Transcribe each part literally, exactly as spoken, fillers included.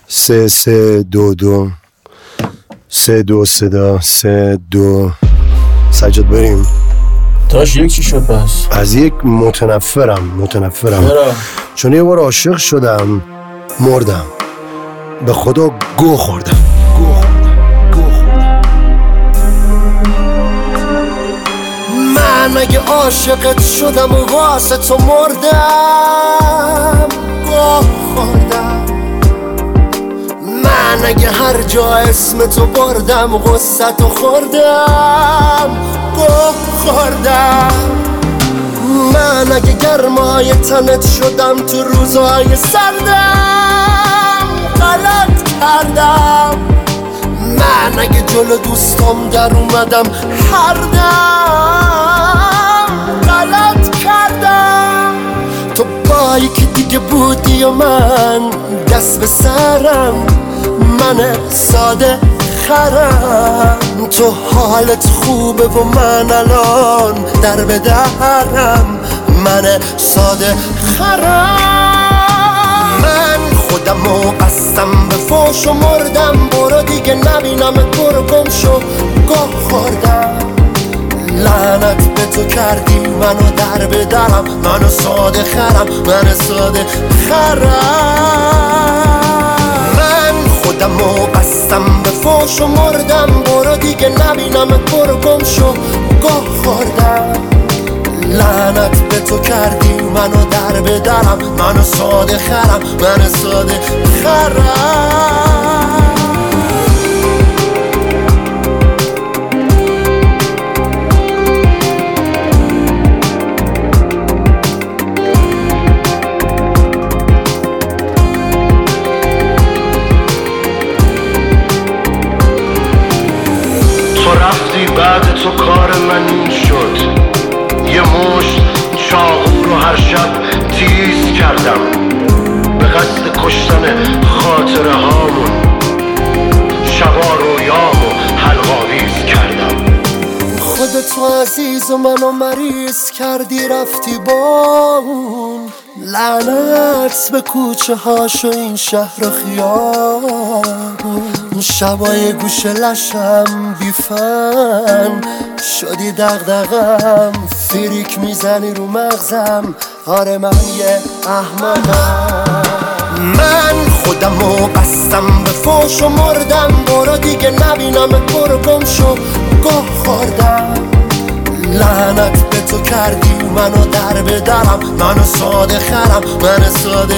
سه سه دو دو سه دو صدا سه دو. سجاد بریم. تاش یک چی شد پس؟ از یک متنفرم متنفرم چرا؟ چون یه بار عاشق شدم مردم، به خدا گو خوردم گو خوردم گو خوردم. من اگه عاشقت شدم و واسه تو مردم گو خوردم. من اگه هر جا اسم تو بردم غصت و خوردم گو خوردم. من اگه گرمای تنت شدم تو روزهای سردم غلط کردم. من اگه جلو دوستم در اومدم هردم غلط کردم. تو با یکی دیگه بودی و من دست به سرم، من ساده خرم. تو حالت خوبه و من الان در به درم، من ساده خرم. من خودم و قصدم به فوش و مردم، برو دیگه نبینمت برو گم شو گاه خوردم. لعنت به تو کردی منو در به درم، منو ساده خرم من ساده خرم. من خودم و قصدم به فوش و مردم، برو دیگه نبینمت برو گم شو گاه خوردم. لعنت به تو کردی منو در به درم، منو ساده خرم من ساده خرم. رفتی بعد تو کار من این شد، یه مشت چاقو رو هر شب تیز کردم به قصد کشتن خاطره هامون. شبا رویامو حلقاویز کردم. خودتو عزیز و منو مریض کردی رفتی با اون. لعنت به کوچه هاش و این شهر و خیابون. شبای گوش لشم بیفن شدی دغدغم، فریک میزنی رو مغزم، آره من یه احمقم. من خودم و قصدم به فوش و مردم، برو دیگه نبینمت برو گم شو گاه خوردم. لعنت به تو کردی منو در به درم، منو ساده خرم من ساده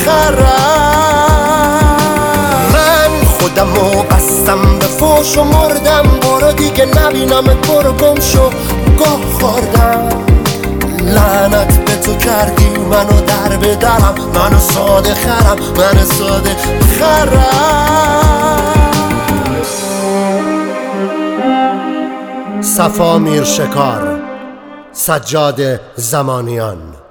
خرم. من خودم و قصدم به فوش و مردم، برو دیگه نبینمت برو گم شو گاه خوردم. لعنت به تو کردی منو در به درم، منو ساده خرم من ساده خرم. صفا میرشکار، سجاد زمانیان.